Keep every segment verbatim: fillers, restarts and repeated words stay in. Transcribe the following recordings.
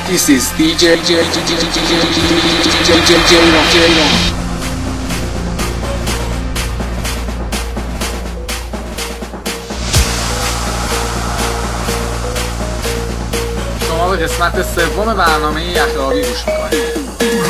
This is دی جی شما به قسمت سوم برنامه یخ‌آبی گوش می‌کنید.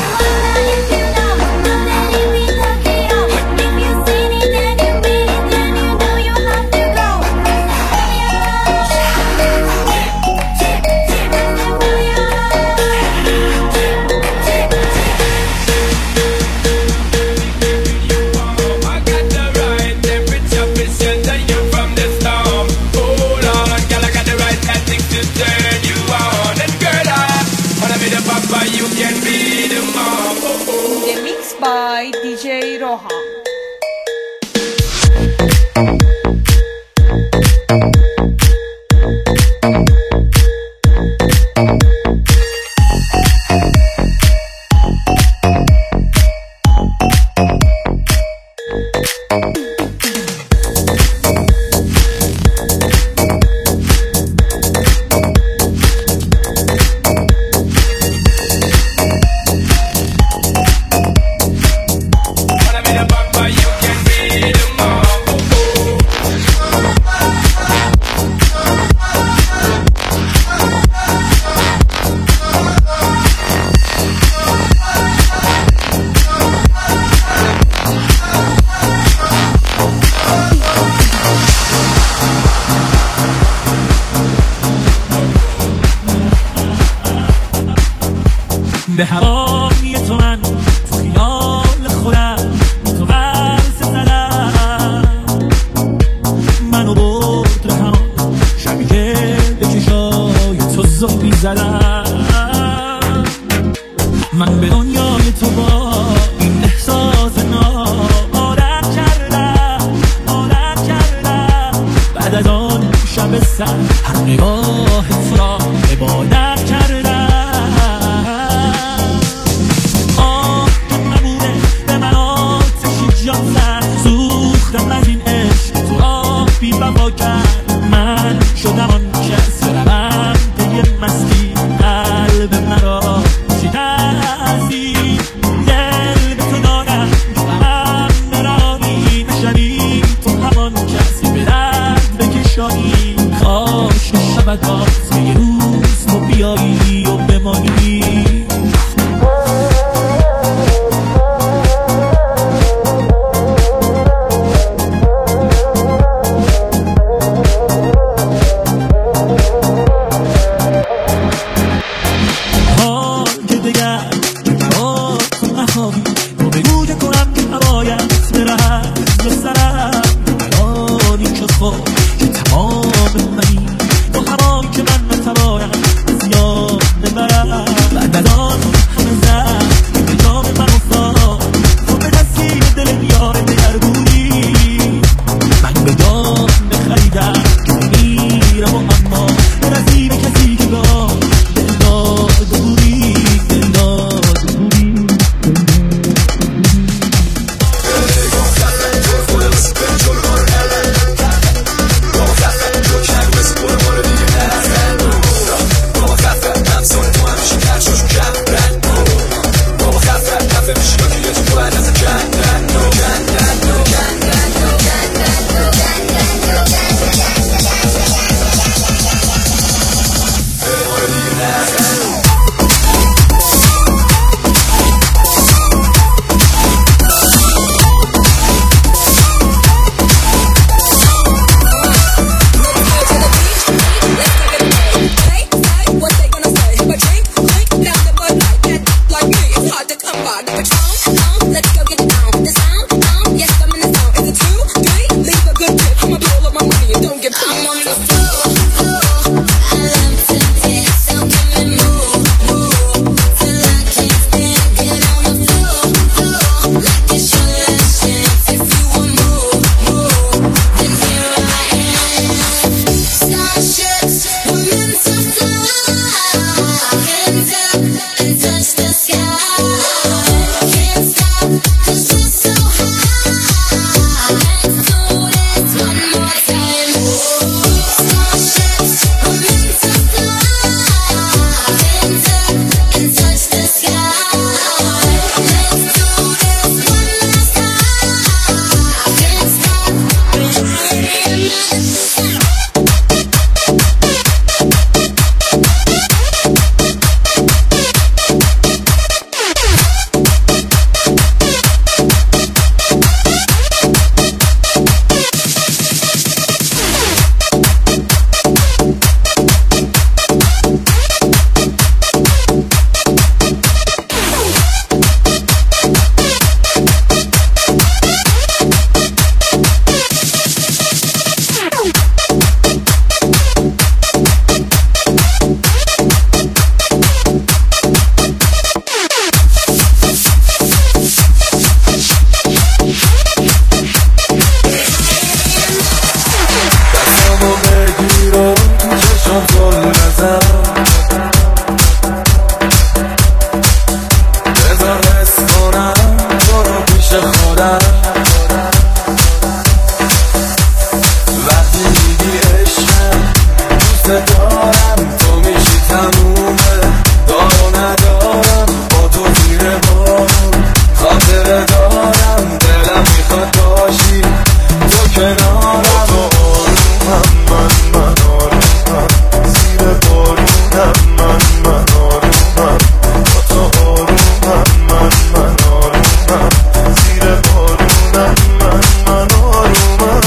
by دی جی روحان. به هوای تو من تو خیال خودم تو قرص زدم منو برد به همان شبی که به چشای تو زنبی زدم من به دنیای تو با این احساس ناب عادت کردم عادت کردم بعد از آن شب سر هر نگاه تو را عبادت کردم پیش خودم وقتی میگی عشقم دوست دارم تو میشی تمومه دارو ندارم با تو زیر بارون خاطره دارم دلم میخواد باشی تو کنارم تو آرومم من من آرومم زیر بارونم من من آرومم با تو آرومم من من آرومم زیر بارونم من من آرومم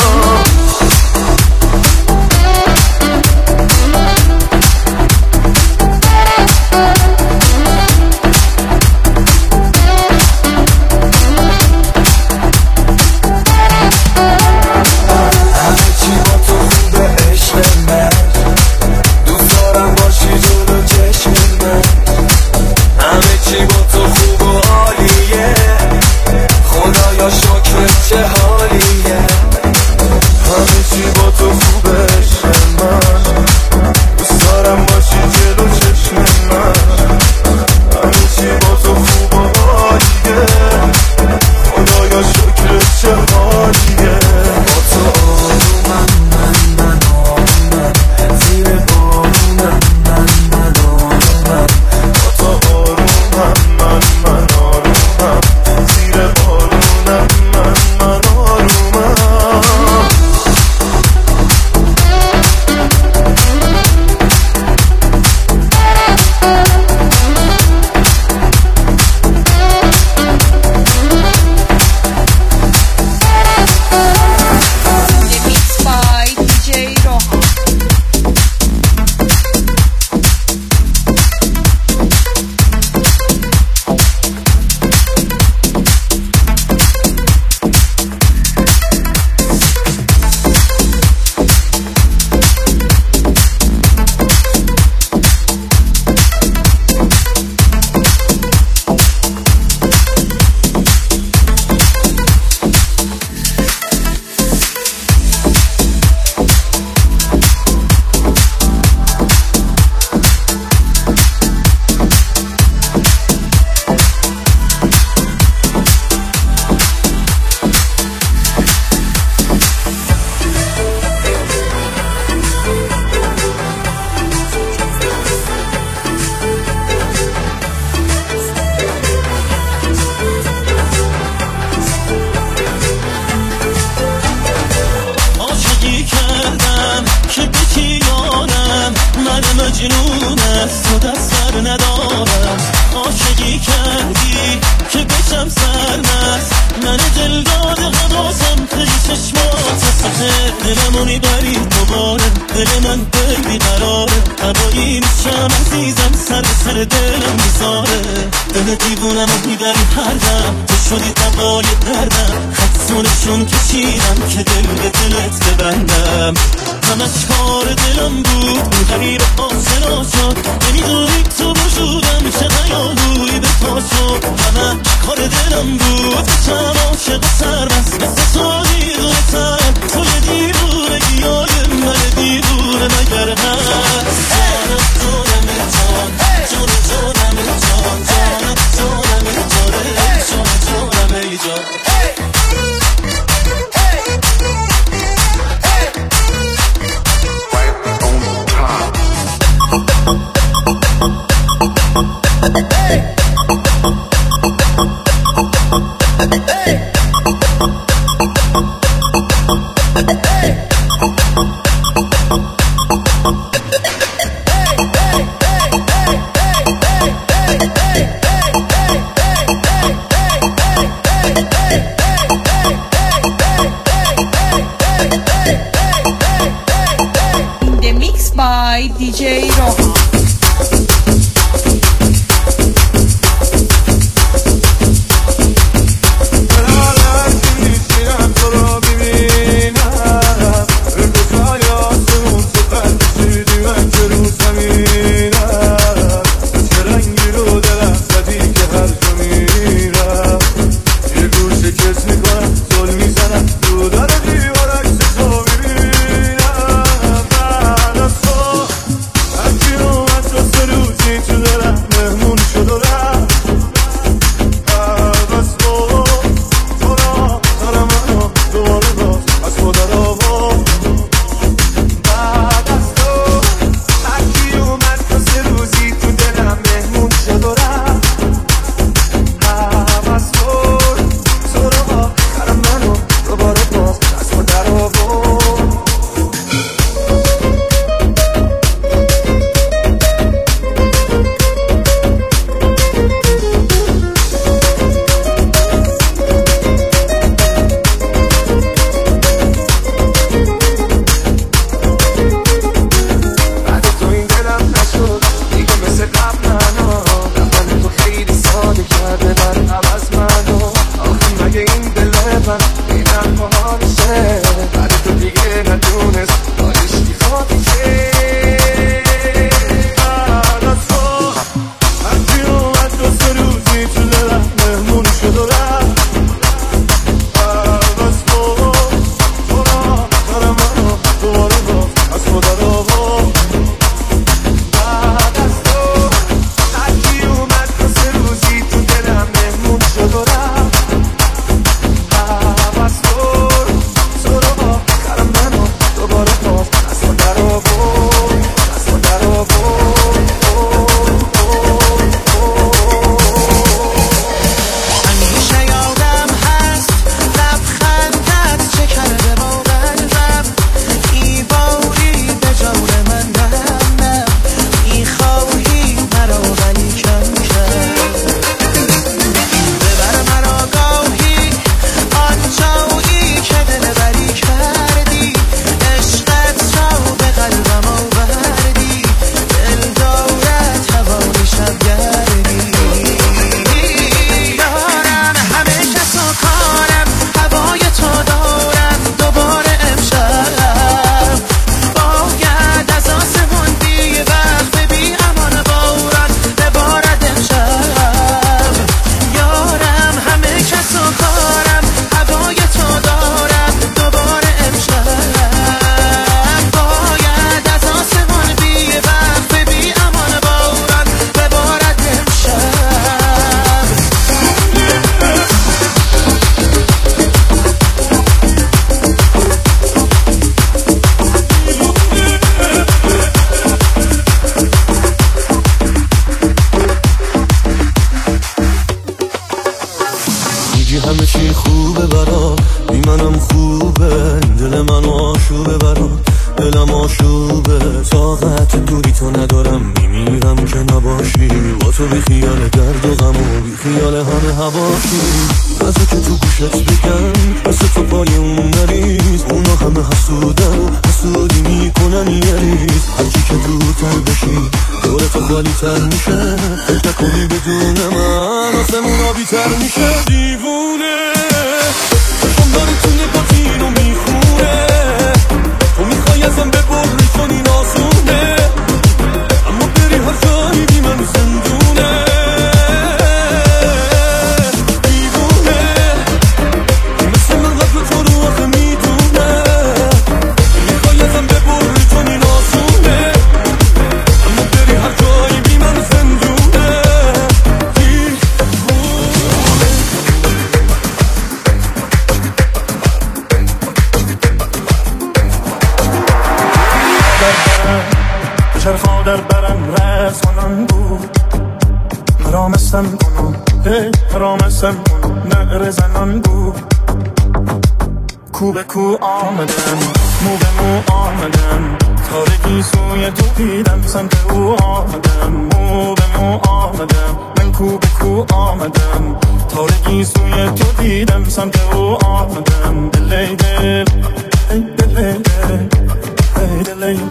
دی جی روحا. من اینم حالشه بعد تو دیگه ندونست داشتی خواهی که بعد از تو هرچی اومد دو سه روزی تو دلم مهمون شد و رفت بعد از تو تو را دارم منو دوباره باز از تو در آورد بعد از تو هرچی اومد دو سه روزی تو دلم مهمون شد و رفت بعد از تو تو را دارم منو دوباره باز از تو در آورد از تو در آورد همیشه یادم هست لبخندت چه کرده با قلبم ای باری به جور من نم نم میخواهی مرا ولی کم کرد ببر مرا گاهی آن جایی که دل بری کردی عشقت را به قلبم آوردی دل دارد هوای شبگردی دارم همه کس و کارم هوای تو دارم دوباره امشب باید از آسمون بی وقت بی امان باران ببارد امشب یارم همه کس و کارم هوای تو دارم دوباره امشب باید از آسمون بی وقت بی امان باران ببارد امشب میگی همه چی خوبه برات بی منم خوبه دل من آشوبه برات دلم آشوبه طاقت دوری تو ندارم میمیرم که نباشی با تو بی خیال درد و غم و بی خیال همه هواشی بسه که تو گوشت بگم بسه تو پای اون نریز اونا همه حسودن و حسودی میکنن یه ریز هرچی که دوتر بشی دور تو خالی تر میشه فکر نکنی بدون من آسمون آبی تر میشه دیوونه چشم داره تو نگاتینو میخونه تو میخوای ازم ببری چون این آسونه اما بری هر جایی بی من زندونه دیوونه مثل من قبل تو رو آخه میدونه میخوای ازم ببری چون این آسونه اما بری هر جایی بی من زندونه چرخا در برم رقص کنن بود مرامستم کنم ای مرامستم کنم نعره زنان بود کو به کو آمدم مو به مو آمدم تارگی سوی تو دیدم سمت او آمدم مو به مو آمدم من کو به کو آمدم تارگی سوی تو دیدم سمت او آمدم دلی دل ای دلی دل ای دلی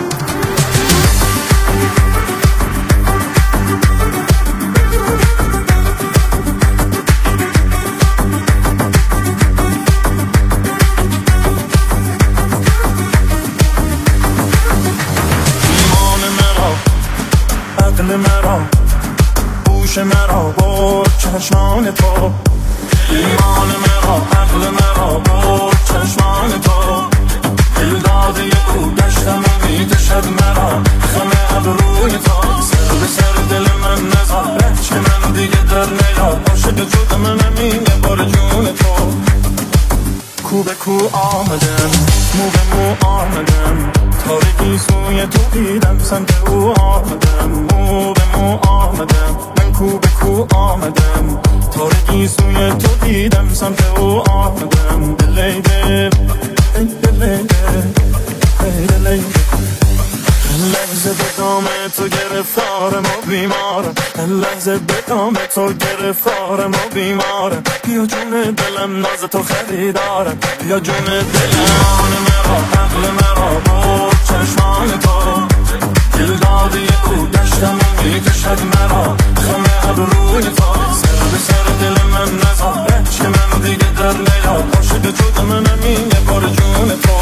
عقل مرا هوش مرا با چشمان تو ایمان مرا عقل مرا با چشمان تو دل داده او گشتم و میکشد مرا خم ابروی تو سر به سر دل من نزار چه من دیگه در نیاد عاشق جود منم این بار جون تو کو به کو آمدم مو به مو آمدم تارگی سوی تو دیدم سمت او آمدم مو به مو آمدم من کو به کو آمدم تارگی سوی تو دیدم سمت او آمدم دلی دل ای دلی دل ای دلی لحظه به دام تو گرفتارم و بیمارم لحظه به دام تو گرفتارم و بیمارم بیا جون دلم ناز تو خریدارم بیا جون دلم مرا عقل مرا با چشمان تو دل داده او دشتم و میکشد مرا خمه ابروی تا سر به سر دل من نزار چه من دیگه در نیاد عاشق تو منم این بار جون تو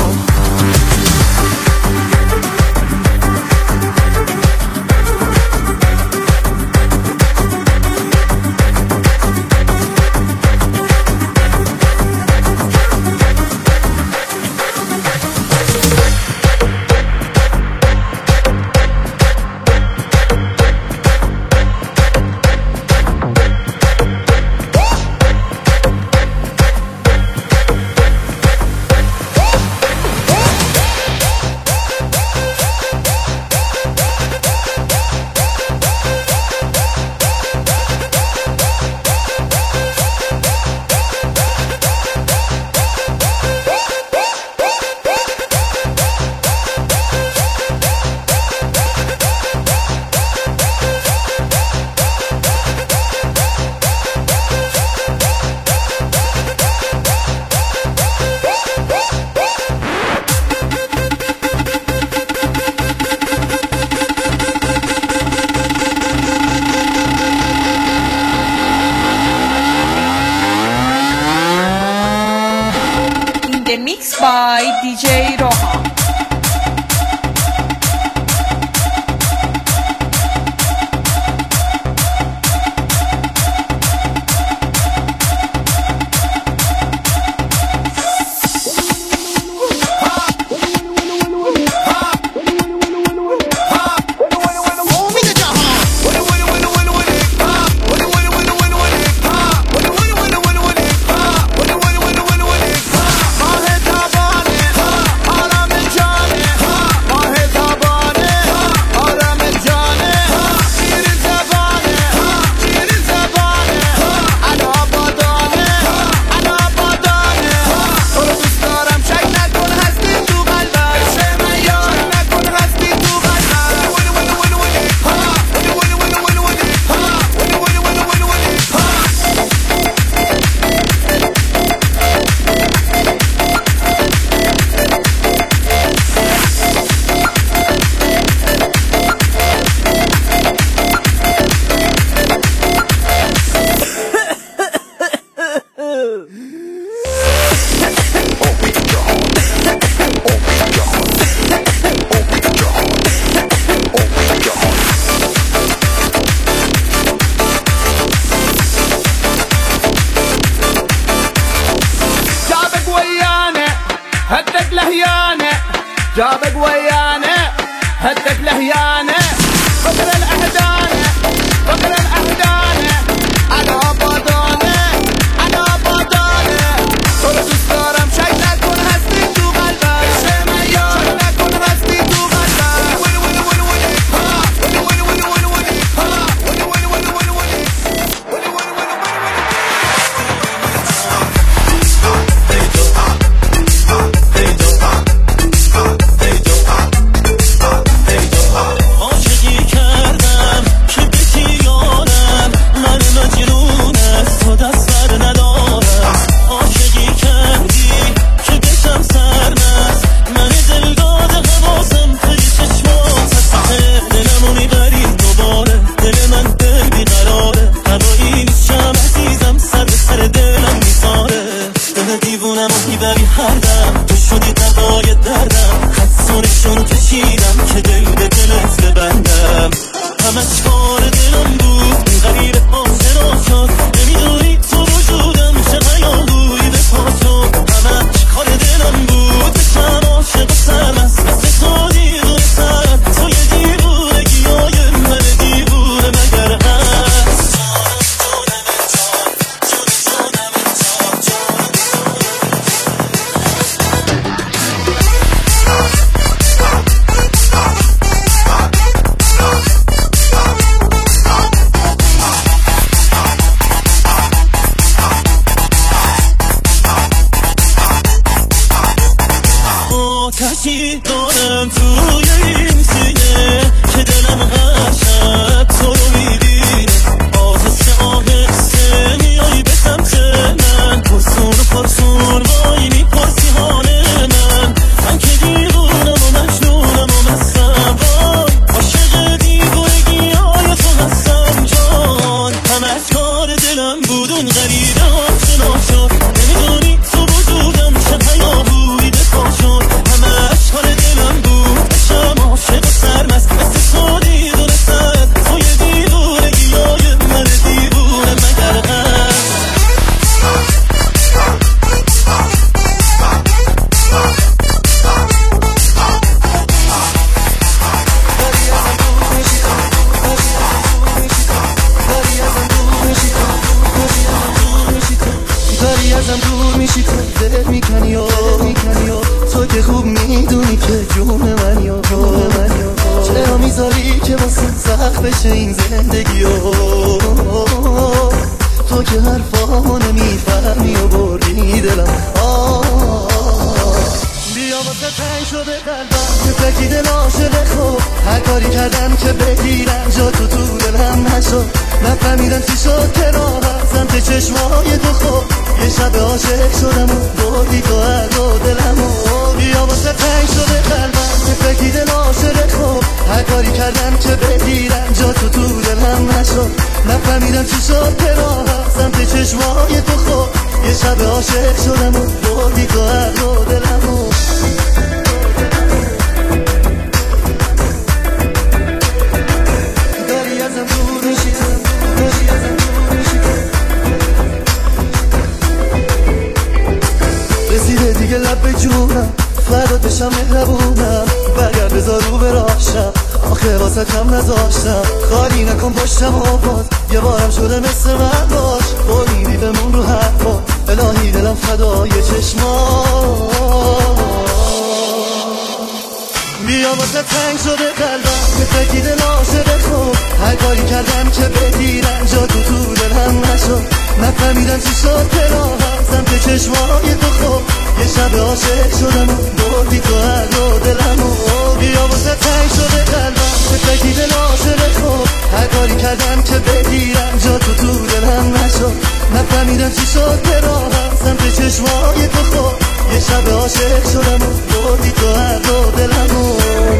Mixed by دی جی روحان. جابك ويانا هدك لهيانة فقر الأهدانة فقر الأهدانة أنا بادانة أنا بادانة صورة السارة مشاي نكون هستي تو قلبك شميان نكون هستي تو قلبك ولي ولي ولي ولي ها ولي ولي ولي ولي ولي ها ولي ولي ولي ولي ولي ولي ولي آتشی دارم توی این سینه که دلم هر شب تو رو میبینه آهسته آهسته میای به سمت من پرسون و پرسون وای میپرسی حال من من که دیوونم و مجنونم و مستم وای میشی تو دل میکنی و تو که خوب میدونی که جون منی و جون منی و چرا میذاری که واسه سخت بشه این زندگی و تو که حرفامو نمیفهمی و بردی دلم بیا واسه تنگ شده قلبم که فکیده ناشده خوب هر کاری کردم که بگیرم جا تو تو دلم نشد نفهمیدم چی شد که راهم سمت چشمای تو خوب یه شب عاشق شدم و بردی تو هر دو دلم و بیا واسه تنگ شده قلبم که فکیده ناشده خوب هر کاری کردم که بگیرم جا تو تو دلم نشد نفهمیدم چی شد که راهم سمت چشمای تو خوب یه شب عاشق شدم و بردی تو هر دو دلم و داری ازم دور میشی داری ازم دور میشی رسیده دیگه لب به جونم فرداد بشم مهربونم برگرد بذار رو براشم آخه واسه کم نذاشتم خالی نکن پشتم و باز یه بارم شده مثل من باش بریدی بمون رو حرفا الهی دلم فدای چشما بیا واسه تنگ شده قلبم که فکیده ناشده خوب هر کاری کردم که بگیرم جا تو تو دلم نشد نفهمیدم چی شد که راهم سمت چشمای تو خوب یه شب عاشق شدم و بردی تو هر دو دلم و بیا واسه تنگ شده قلبم که فکیده ناشده خوب هر کاری کردم که بگیرم جا تو تو دلم نشد نفهمیدم چی شد که راهم سمت چشمای تو خوب یه شب عاشق شدم و بردی تو هر دو دلم و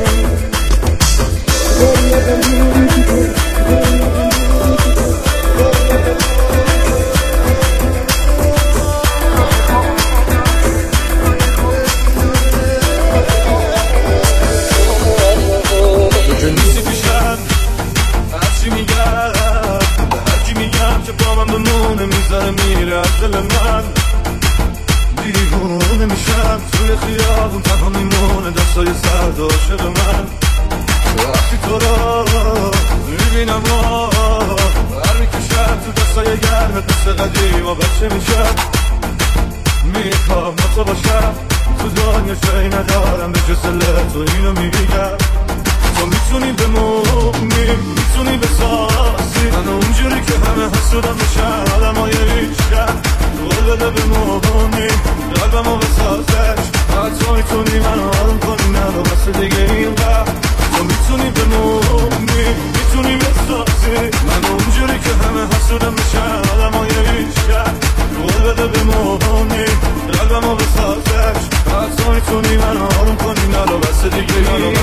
میذاره میره از دل من دیوونه میشم توی خیابون تنها میمونه دستای سرد عاشق من وقتی تو را میبینم بر میکشم تو دستای گرمت مثل قدیم و بچه میشم میخوام با تو باشم تو دنیا جایی ندارم به جز تو اینو میگم تو میتونی بمونی میتونی بسازی من اونجوری که همه حسودم بشن آدم های بیشتر قول بده بمونی قلبمو بسازش حتی میتونی منو آروم کنی ندو بس دیگه این قلب تو میتونی بمونی میتونی بسازی من اونجوری که همه حسودم بشن آدم های بیشتر قول بده بمونی قلبمو بسازش حتی میتونی منو آروم کنی ندو بس دیگه این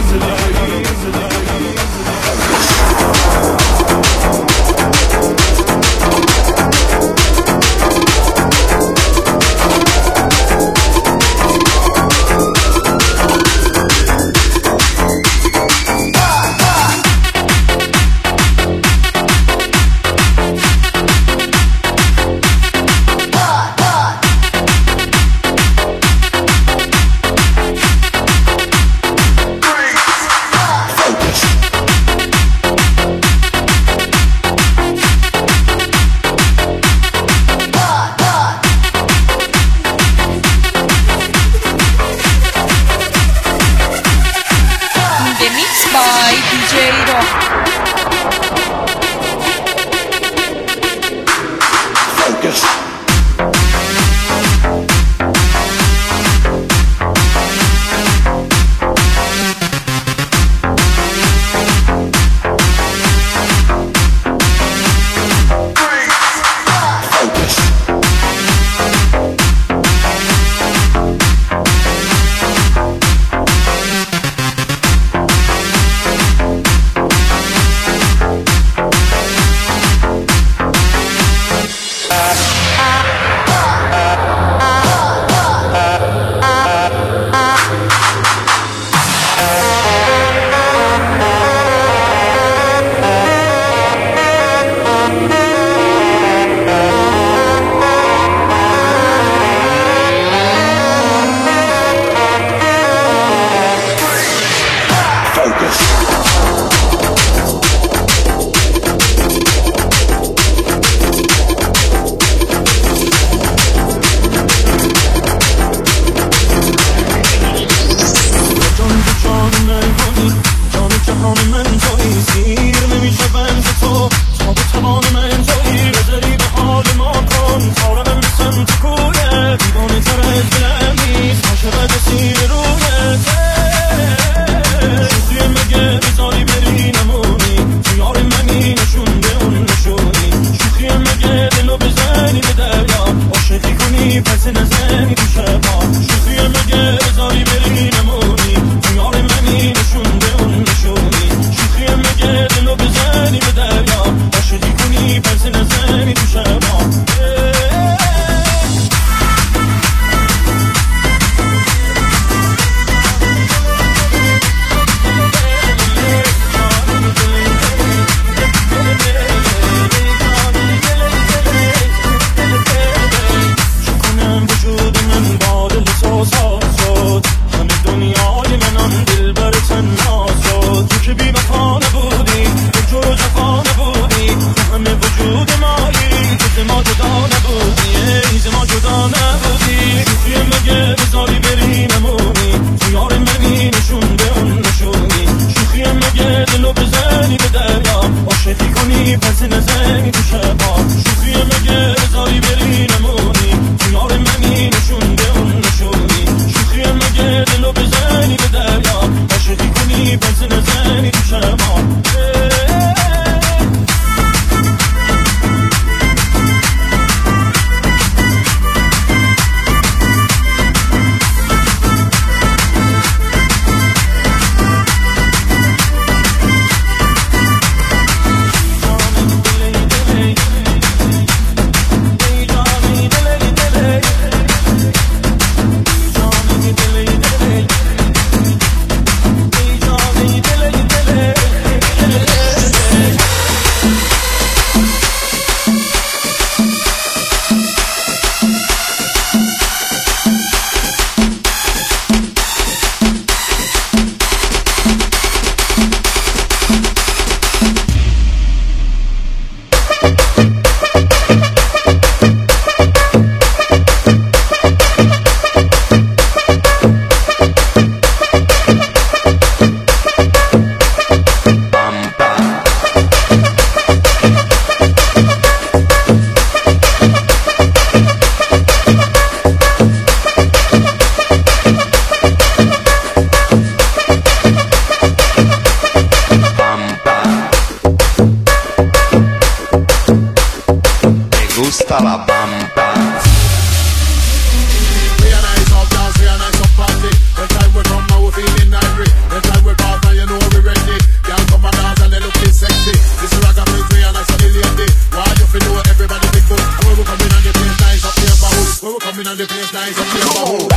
neighborhood.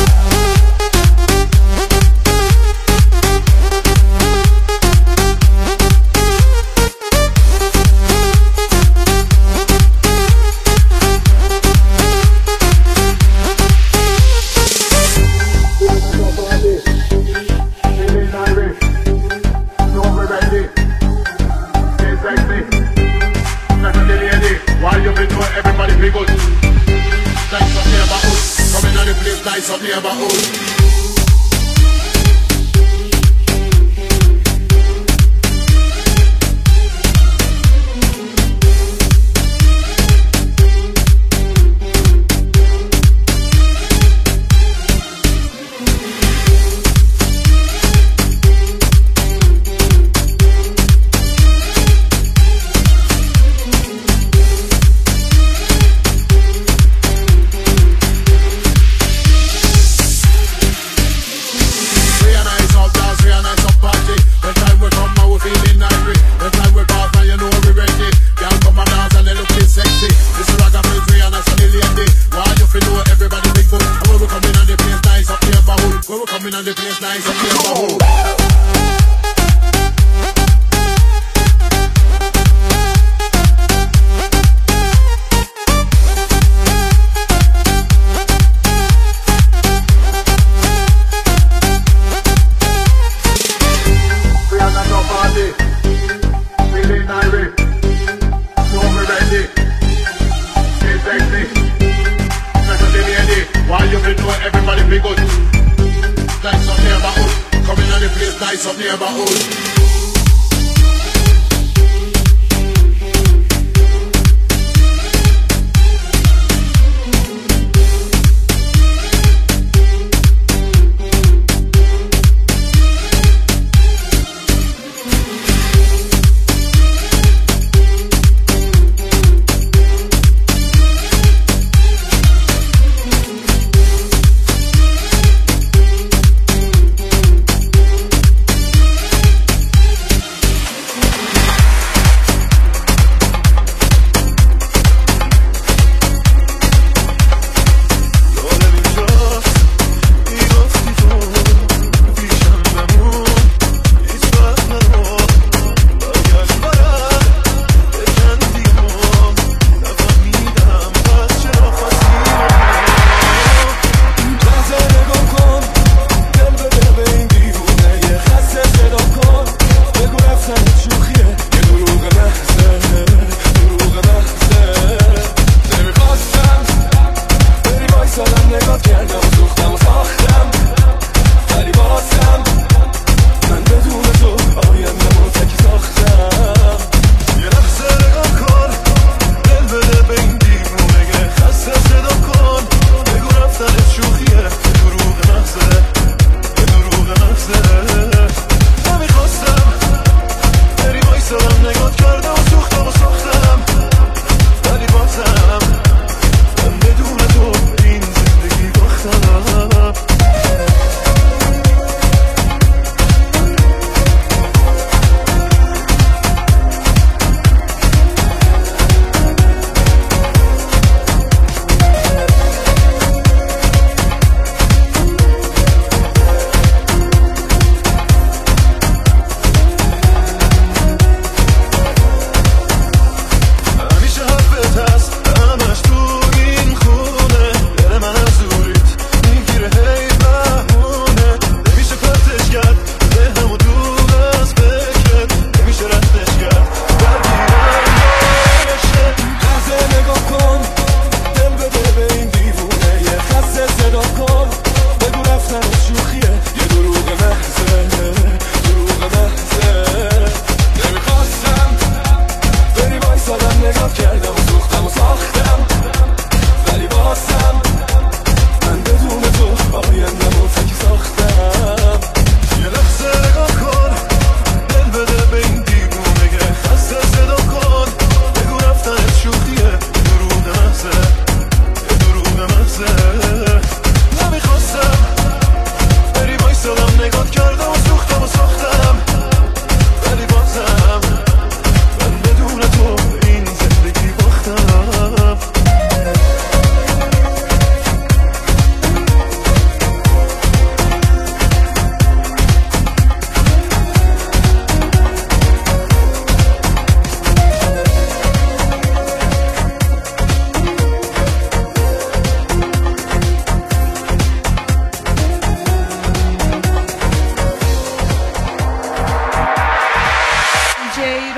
Nice up neighborhood. Coming on the place nice up neighborhood. We are not no party, feeling irate, so we ready, stay sexy, special lady, while you been doing everybody be good. Nice up neighborhood, coming on the place nice up neighborhood.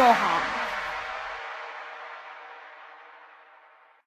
روحان.